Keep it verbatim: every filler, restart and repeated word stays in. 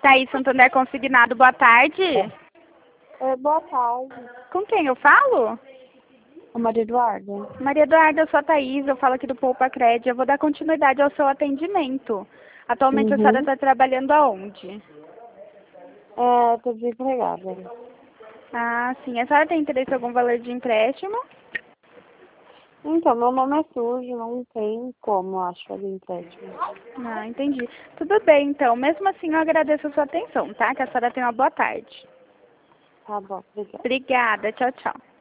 Thaís Santander Consignado, boa tarde. É, boa tarde. Com quem eu falo? A Maria Eduarda. Maria Eduarda, eu sou a Thaís, eu falo aqui do Poupa Cred. Eu vou dar continuidade ao seu atendimento. Atualmente Uhum. a senhora está trabalhando aonde? É, tô desempregada. Ah, sim. A senhora tem interesse em algum valor de empréstimo? Então, meu nome é sujo, não tem como, eu acho, fazer empréstimo. Ah, entendi. Tudo bem, então. Mesmo assim, eu agradeço a sua atenção, tá? Que a senhora tenha uma boa tarde. Tá bom, obrigada. Obrigada. Tchau, tchau.